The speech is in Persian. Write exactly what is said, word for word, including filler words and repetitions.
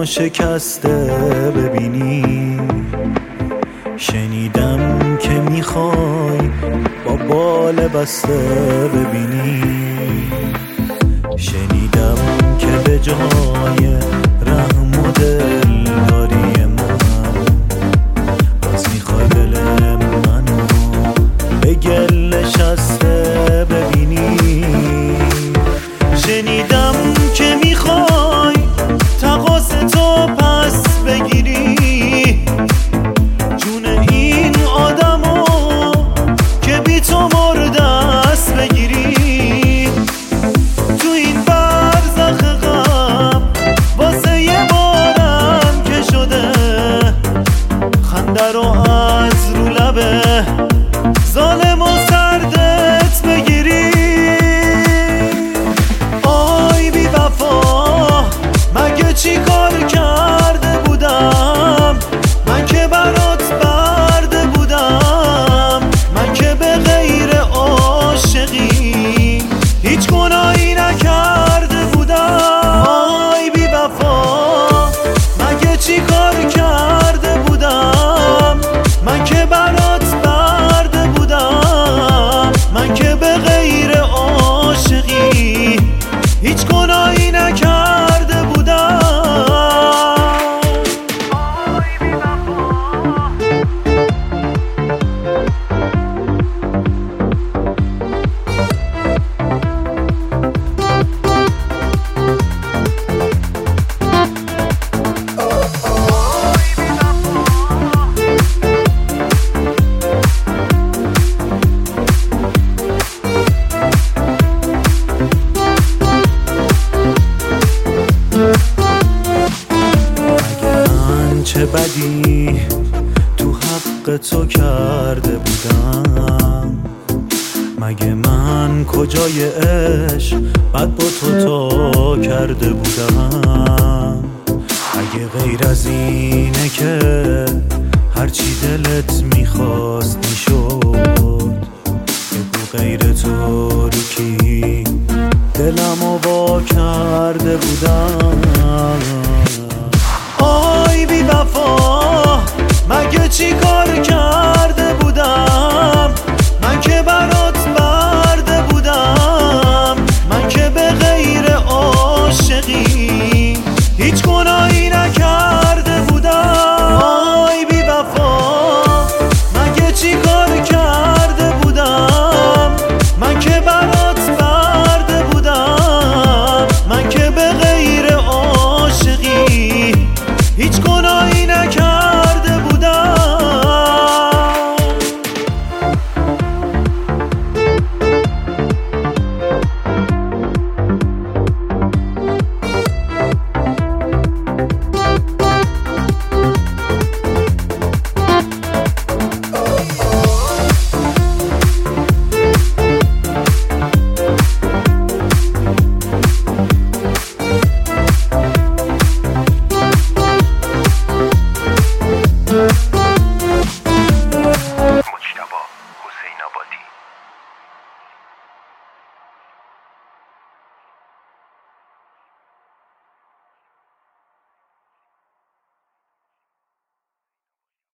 منو شکسته ببینی. شنیدم که میخوای با بال بسته ببینی. شنیدم که به جای رحم و دل داری من باز میخوای دل منو به گل نشسته ببینی. شنیدم که میخوای تقاص تو پس بگیری، جون این آدمو که بی تو مرده است بگیری. تو این برزخ غم واسه یه بارم که شده خنده رو از رو لبه ظالم و سردت بگیری. آی بی وفا مگه چی کار کرده بودم من که برات برده بودم، من که به غیر عاشقی هیچ گناهی نکرده بودم. آی بی وفا مگه چی کار کرده بودم من که برات برده بودم، من که به غیر عاشقی هیچ گناهی نکرده بودم. چه بدی تو حق تو کرده بودم، مگه من کجای عشق بد با تو تا کرده بودم. اگه غیر از اینه که هرچی دلت میخواست میشد، بگو غیر تو رو کی دلمو وا کرده بودم. آی بی وفا مگه چی کار کرده بودم